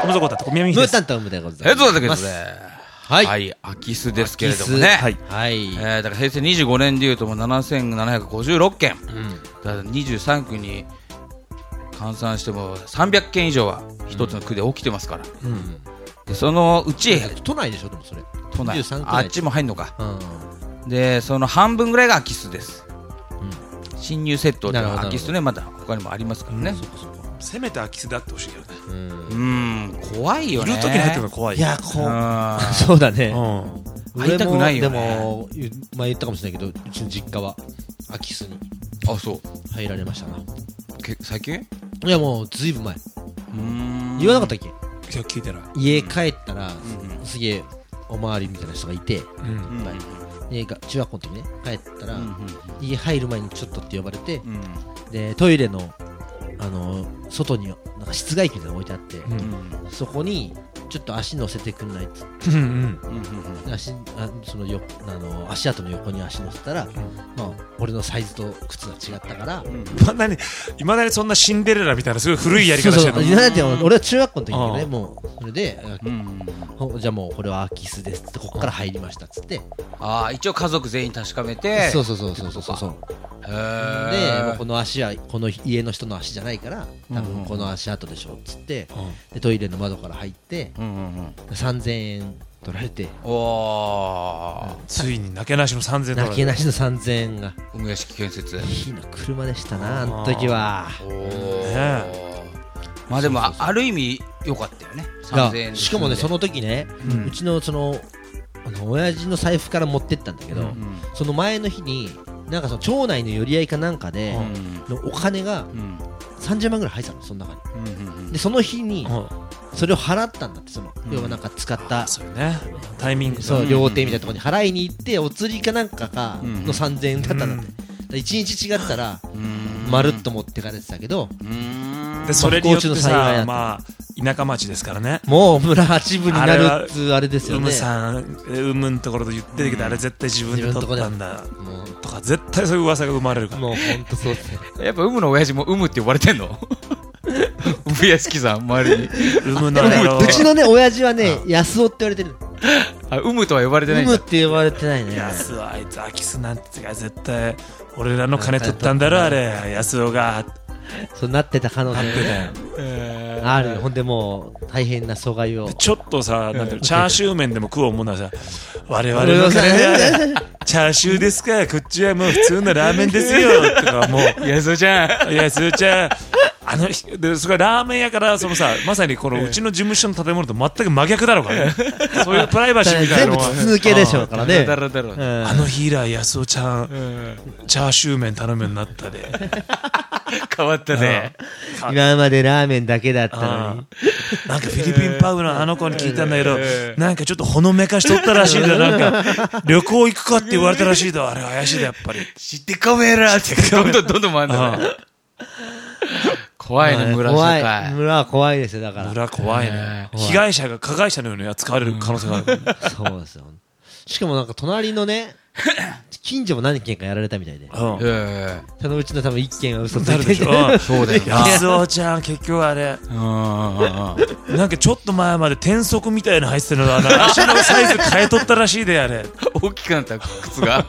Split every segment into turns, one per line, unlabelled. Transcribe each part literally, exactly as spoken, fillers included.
ムズゴタと宮城です。
ムータンタウムでございます。
えっとだけどね、はい、はい、空き巣ですけれどもね、
はい、
はい、
えー、だから平成にじゅうごねんでいうともうななせんななひゃくごじゅうろっけん、うん、だからにじゅうさんくに換算してもさんびゃっけん以上は一つの区で起きてますから、うん、でそのうち
都内でしょ。でもそれ
都内、
にじゅうさん区内
あっちも入んのか、
うん、
でその半分ぐらいが空き巣です、うん、侵入窃盗っていうのは空き巣ね、まだ他にもありますからね、うん、そこそこ
せめて空き巣であってほしいけどね。
うん、うん怖いよね。
いる時に入ってるの怖い。
いやこうそうだね、
うん、会いたくないよね。
でも前言ったかもしれないけど、うちの実家は空き巣に
あそう
入られましたな。
け最近？
いやもうずいぶん前。うーん言わなかったっけ？
いや聞いてない。
家帰ったら、うん、すげえおまわりみたいな人がいて、うん、で中学校の時ね帰ったら、うん、家入る前にちょっとって呼ばれて、うん、でトイレのあの外になんか室外機みたいなの置いてあって、うん、そこにちょっと足乗せてくんないっつって、うんうん、足あそのよあの足跡の横に足乗せたら、うんまあ、俺のサイズと靴が違ったから、うん、
いまだにいまだにそんなシンデレラみたいなすごい古いやり方してるの。
そうそうだって俺は中学校の時にねもうそれで、うん、じゃあもうこれは空き巣ですってここから入りましたっつって、
ああ一応家族全員確かめて、
そうそうそうそうそうそうそうでもうこの足はこの家の人の足じゃないから多分この足跡でしょっつって、うんうん、でトイレの窓から入って、うんうんうん、さんぜんえん取られて、
おーついになけなしのさんぜんえん取られて、
なけなしのさんぜんえんが
梅屋敷建設
いいの車でしたなあの時は。お
ねまあでもそうそうそうある意味良かったよねさんぜんえん。
しかもねその時ね、うん、うちのそのあの親父の財布から持ってったんだけど、うんうん、その前の日になんかその町内の寄り合いかなんかで、うん、のお金がさんじゅうまんぐらい入ってたのその中に、うんうんうん、でその日にそれを払ったんだってその、うん、要はなんか使った、
そうね、タイミング
そう料亭みたいなところに払いに行ってお釣りかなんかかのさんぜんえんだったんだって、うん、いちにち違ったらまるっと持ってかれてたけど、
でそれによってさ、まあ田舎町ですからね、
もう村八分になるっつあれですよね。
うむさんうむんところで言ってるけど、うん、あれ絶対自分で取ったんだとか絶対そういう噂が生まれるから、
もう本当そうですね。
やっぱうむの親父もうむって呼ばれてんの梅屋敷さん周りに
うむの野郎。
うちのね親父はね安尾って言われてる。
あうむとは呼ばれてないん
だ。うむって呼ばれてないね。
安尾あいつ空き巣なんて絶対俺らの金取ったんだろあれ安尾が。
そうなってた可能性が、えー、あるよ。ほんでもう大変な阻害を
ちょっとさ、なんていうのチャーシュー麺でも食おうもんならさ、我々の金でチャーシューですか、こっちはもう普通のラーメンですよとか、もう
安尾ちゃん
安尾ちゃんあのでそれラーメン屋からそのさ、まさにこのうちの事務所の建物と全く真逆だろうからねそういうプライバシーみたいなのは
全部筒抜けでしょうからね。
あの日以来安尾ちゃんチャーシュー麺頼むようになったで
変わったね。
今までラーメンだけだったのに
なんかフィリピンパブのあの子に聞いたんだけど、なんかちょっとほのめかしとったらしいだ。なんか旅行行くかって言われたらしいだ。あれ怪しいだやっぱり。
知ってカメラってどんどんどんどん回るんだね。怖いね村社会。
村は怖いですよ。だから
村怖いね。被害者が加害者のように扱われる可能性がある。
そうですよ。しかもなんか隣のね近所も何件かやられたみたいで、うん、そのうちの多分一件は嘘ついてる。
そうだよな。
安尾ちゃん結局あれなんかちょっと前まで転足みたいな入ってたのが足のサイズ変えとったらしいであれ
大きくなった靴が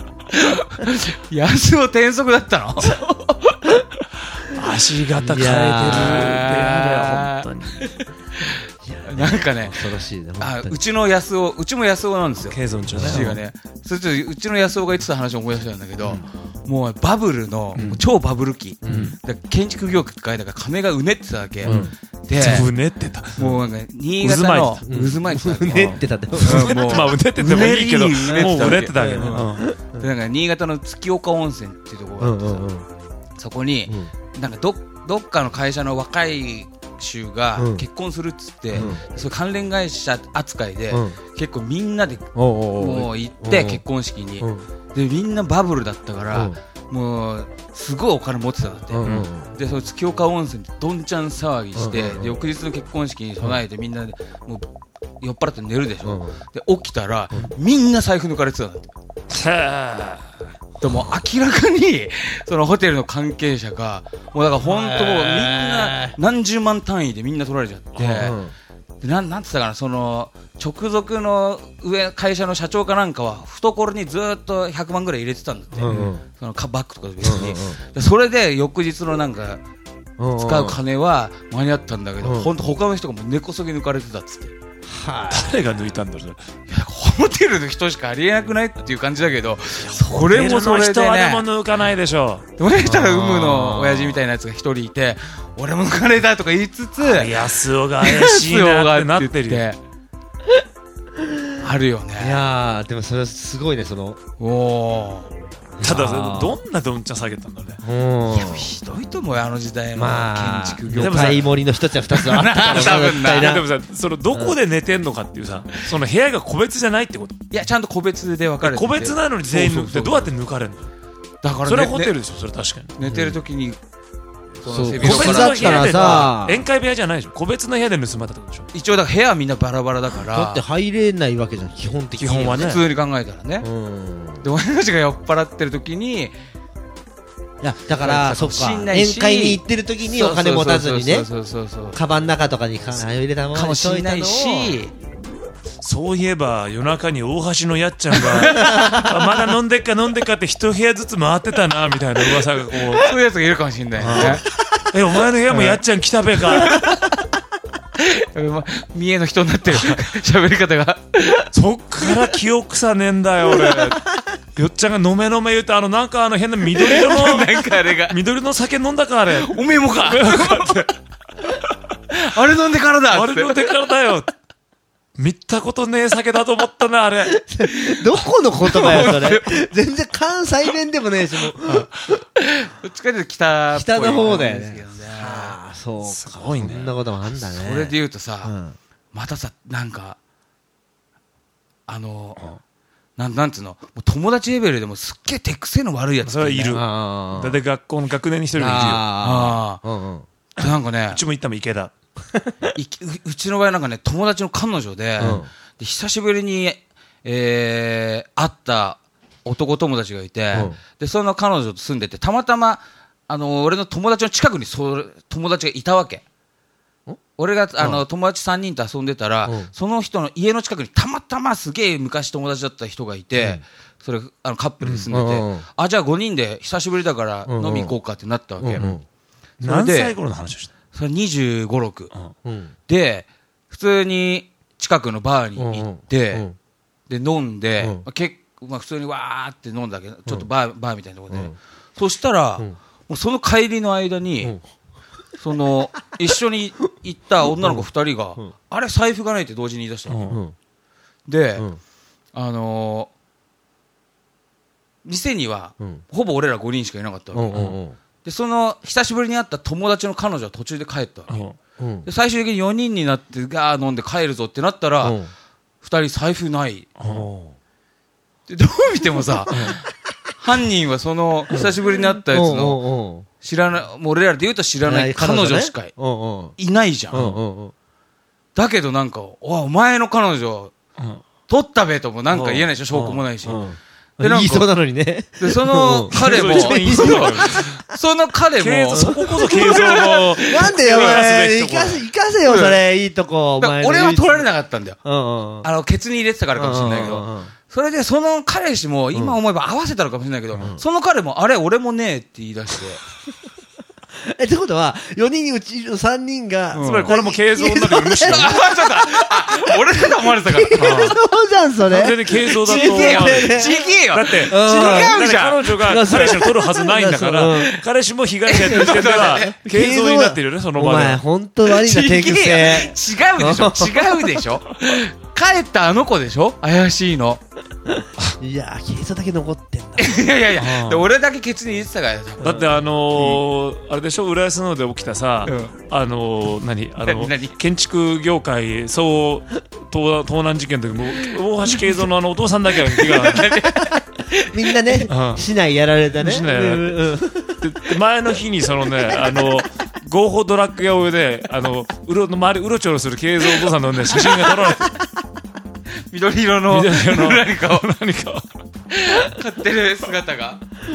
安尾転足だったの
足型変えてるであれ本当に
なんかね、
恐ろしいね。
あ、うちの安尾、うちも安尾なんですよ。
ケイゾンちゃんね。
父がね、それとうちの安尾が言ってた話を思い出したんだけど、うん、もうバブルの、うん、超バブル期、うん、建築業界だから金がうねってたわけ。うん、で、
うねってた。
もうなんか新潟の渦巻いてた。
うねってたって。
まあうねっててもいいけど、もううねってたわけね。
でなんか新潟の月岡温泉っていうところがあってさ、そこになんかどどっかの会社の若い衆が結婚するっつって、うん、それ関連会社扱いで、うん、結構みんなでもう行って結婚式に、うん、でみんなバブルだったから、うん、もうすごいお金持ってたんだって、うん、でその月岡温泉でどんちゃん騒ぎして、うん、で翌日の結婚式に備えてみんなでもう酔っ払って寝るでしょ、うん、で起きたら、うん、みんな財布抜かれてたんだって。でも明らかにそのホテルの関係者がもうだから本当もうみんな何十万単位でみんな取られちゃって、 なん、なんつったかな、その直属の上会社の社長かなんかは懐にずっとひゃくまんぐらい入れてたんだって、うんうん、そのバッグとか別に、うんうん、それで翌日のなんか使う金は間に合ったんだけど、うん、ほんと他の人がもう根こそぎ抜かれてたっつって、
はあ、誰が抜いたんだろう。いや
ホテルの人しかありえなくないっていう感じだけど、それもそれでね、
人はでも抜かないでしょう。
俺したら有無の親父みたいなやつが一人いて、俺も抜かれたとか言いつつ、
安尾が怪しいなってなってるよ。
あるよね。
いやーでもそれはすごいね、その
おーただどんなどんちゃん下げたんだね。
いやひどいと思うよ、あの時代の建築業界。
でもさ、森の一つや二つあったから
多分な。でもさ、そのどこで寝てんのかっていうさ、その部屋が個別じゃないってこと。
いやちゃんと個別で分かれてて、
個別なのに全員抜くってどうやって抜かれるの。だからそれはホテルでしょ、それ確かに。
寝てる時に
そう個別だったらさ、
宴会部屋じゃないでしょ、個別の部屋で盗まれたってことでしょ。
一応だから部屋はみんなバラバラだから、
だって入れないわけじゃん、基本的に。
基本はね、
普通に考えたらね。で俺たちが酔っ払ってる時に、い
やだからそっか、宴会に行ってる時にお金持たずにね、カバンの中とかに入れたままにしといたのを。
そういえば夜中に大橋のやっちゃんがまだ飲んでっか飲んでっかって一部屋ずつ回ってたなみたいな噂がこう、
そういうやつがいるかもしれないね。
えお前の部屋もやっちゃん来たべか
三重の人になってる喋り方が
そっから記憶さねえんだよ俺。よっちゃんが飲め飲め言うて、あのなんかあの変な緑色の
なんかあれが
緑の酒飲んだかあれ。
おめえもかあれ飲んでからだ
あれ飲んでからだよ。見たことねえ酒だと思ったなあれ。
どこの言葉やそれ。全然関西弁でもねえし、もう
どっちかというと北っぽい
北の方だよね。
は
あ、そうか、
すごいね。
そんなこともあんだね。
それで言うとさ、
うん、
またさ、なんかあの、うん、なんなんつうの、もう友達レベルでもすっげえ手癖の悪いやつ、ね、
それはいる。だって学校の学年に一人いるよ。
ああ、うんうん、なんかね、
うちも行ったも池田。
う, うちの場合なんかね、友達の彼女 で,、うん、で久しぶりに、えー、会った男友達がいて、うん、でその彼女と住んでて、たまたまあの俺の友達の近くにそ友達がいたわけ。俺があの、うん、友達さんにんと遊んでたら、うん、その人の家の近くにたまたますげえ昔友達だった人がいて、うん、それあのカップルで住んでて、うんうんうん、あじゃあごにんで久しぶりだから飲み行こうかってなったわけ。
うんうん、何歳頃の話をした？
それにじゅうご、ろく、うん、で普通に近くのバーに行って、うんうん、で飲んで、うんまあ結まあ、普通にわーって飲んだけど、ちょっとバー、うん、バーみたいなところで、うん、そしたら、うん、もうその帰りの間に、うん、その一緒に行った女の子ふたりが、うん、あれ財布がないって同時に言い出したの、うん、で、うん、あのー、店には、うん、ほぼ俺らごにんしかいなかったわけ、うんうんうん、でその久しぶりに会った友達の彼女は途中で帰ったわけ、うん、で最終的によにんになってガー飲んで帰るぞってなったら、うん、ふたり財布ない、うん、でどう見てもさ犯人はその久しぶりに会ったやつの知らない、もう俺らで言うと知らない彼女しかいないじゃん。だけどなんかお前の彼女取ったべともなんか言えないでしょ、証拠もないし。
で言いそうなのにね。
でその彼もその彼も
そここそ軽装の
なんでよお前行かせ行かせよそれいいとこ。
俺は取られなかったんだよ。あのケツに入れてたからかもしれないけど。それでその彼氏も今思えば合わせたのかもしれないけど、その彼もあれ俺もねえって言い出して。
えってことはよにんにうちのさんにんが、
つまりこれも軽装になってる。むしろ
俺だと思われてたから。
そうじゃんそれ。
全然軽装だと。
ちげえよ。ちげえよ。
だって違
うじゃん。
彼女が彼氏を取るはずないんだから、彼氏も被害者やってる時点では軽装になってるよね、その場で。
お前本当悪いな手癖。
違うでしょ。違うでしょ。帰ったあの子でしょ、怪しいの。
いやー、軽装だけ残ってんだ。
いやいやいや、で俺だけケツに入れてたから。
だってあのー、あれでしょ、浦安ので起きたさ、うん、あのー、何あのー、建築業界総盗盗難事件の時も大橋慶三のあのお父さんだけが怪我
みんなね、うん、市内やられたね。市内やられた、うん、
で前の日にそのね、あの合法ドラッグ屋をであのうろの周りうろちょろする慶三お父さんの、ね、写真が撮られて
緑色の
緑色の
何かを
何かを
買ってる姿が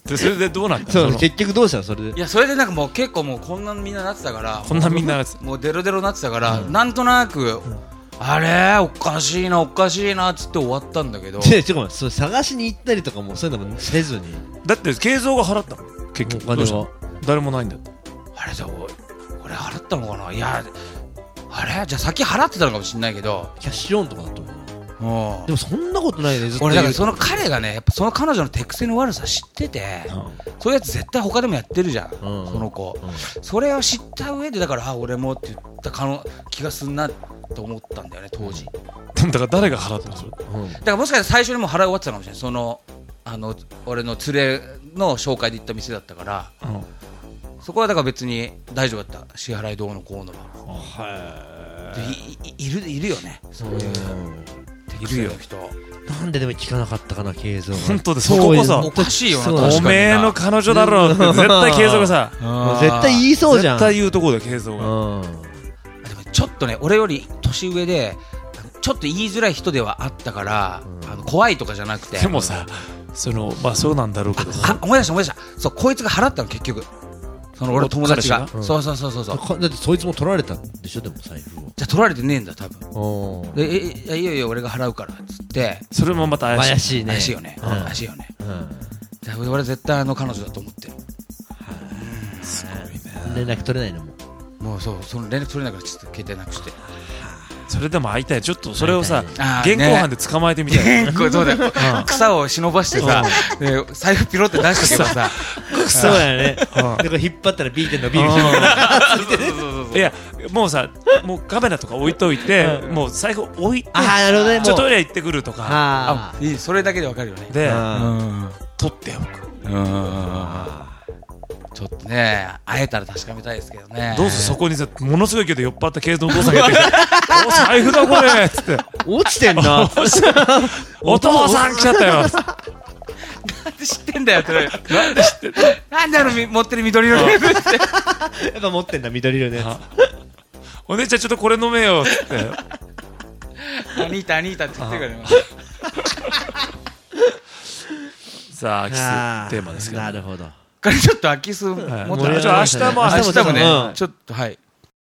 でそれでどうなった
の？結局どうしたのそれで？
いやそれでなんかもう結構もうこんなみんななってたから
こんなみんななって
もうデロデロなってたから、うん、なんとなく、うん、あれおかしいなおかしいなっつって終わったんだけど
ちょちょっとそれ探しに行ったりとかもそういうのもせずに
だって慶三が払ったの結局どうした誰もないんだって
あれじゃ俺払ったのかないやあれじゃあ先払ってたのかもしれないけど
キャッシュローンとかだと思うでもそんなことないねずっと
俺だからその彼がねやっぱその彼女の手癖の悪さ知ってて、うん、そういうやつ絶対他でもやってるじゃん、うん、その子、うん、それを知った上でだからあ俺もって言ったかの気がすんなと思ったんだよね当時
だから誰が払ったのそれ、
うん、だからもしかしたら最初にもう払い終わってたかもしれないそのあの俺の連れの紹介で行った店だったから、うん、そこはだから別に大丈夫だった支払いどうのこうのは、い, い, い, るいるよねそういういるよ人
なんででも聞かなかったかな慶三
本当でそここそ
おかしいよな
おめえの彼女だろうって絶対慶三がさ
絶対言いそうじゃん
絶対言うとこだよ慶三がでも
ちょっとね俺より年上でちょっと言いづらい人ではあったから、うん、あの怖いとかじゃなくて
でもさそのまあそうなんだろうけど
あ思い出した思い出したそうこいつが払ったの結局その俺友達が、うん、そうそうそうそうそう
だってそいつも取られたんでしょでも財布を
じゃ取られてねえんだ多分でえいやいやいや俺が払うからっつって
それもまた怪しい
怪
しいね怪しいよね、うん、怪しいよね、うん、俺絶対あの彼女だと思ってる
すごいね
連絡取れないのも
もうそうその連絡取れなくなっちゃって携帯なくして
それでも会いたいちょっとそれをさ現行犯で捕まえてみたい
そうだよ草を忍ばしてさ財布ピロって出してけばさ
そうだよねでこれ引っ張ったらビーテンのビール
いやもうさもうカメラとか置いといてもう財布置いて
あなるほどね
ちょっとトイレ行ってくるとか
あいいそれだけでわかるよね
で取っておく
ちょっとね会えたら確かめたいですけどね
どうするそこにさものすごいけど酔っ払った慶三のお父さんがやってきてお財布だこれっつって
落ちてんな
お父さん来ちゃったよ
なんで知ってんだよってなんで知ってんのなんであの持ってる緑色のやつってや
っぱ持ってんだ緑色のや
つお姉ちゃんちょっとこれ飲めよっつって
アニータアニータって言ってくれよ
さあ空き巣テーマですけど
なるほど
ちょっと空き巣もっと明日
も明日も
ねちょっとはい